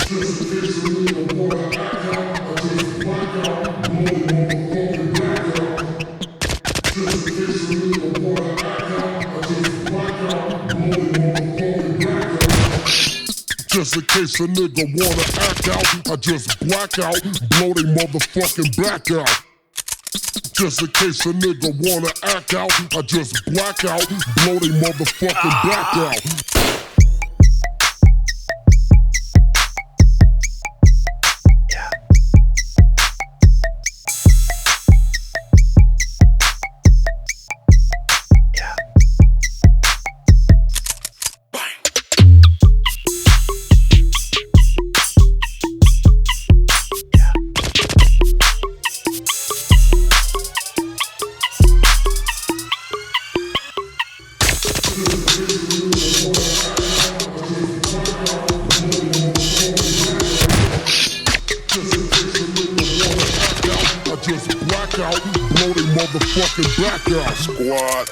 Just in case a nigga wanna act out, I just black out, blow they motherfucking back out. Just in case a nigga wanna act out, I just black out, blow they motherfucking back out. Just black out, blow they motherfucking back out. Squad.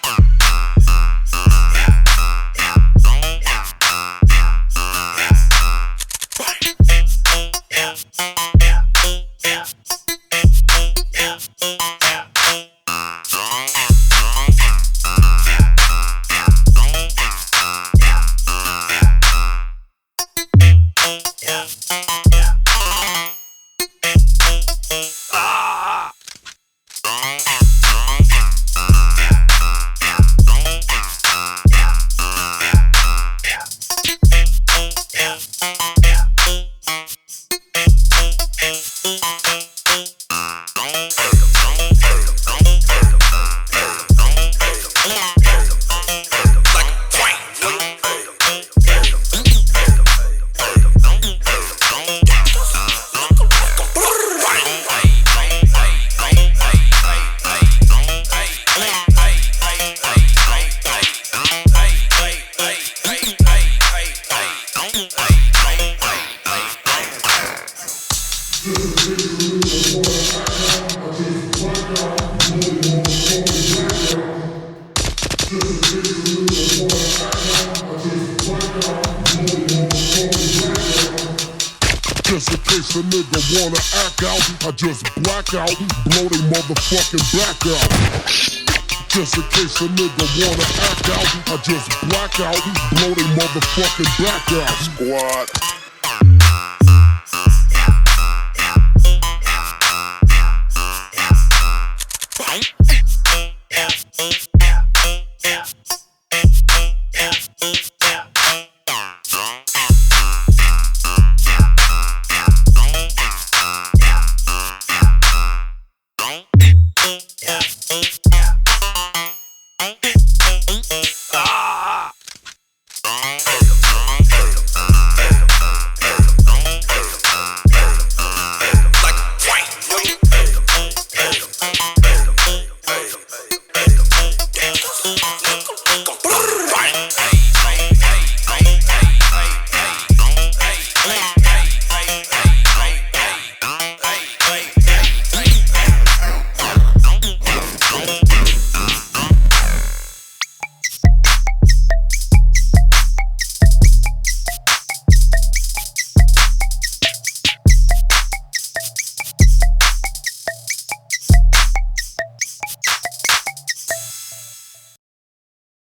Just in case a nigga wanna act out, I just black out, blow they motherfucking back out. Just in case a nigga wanna act out, I just black out, blow they motherfucking back out. Squad.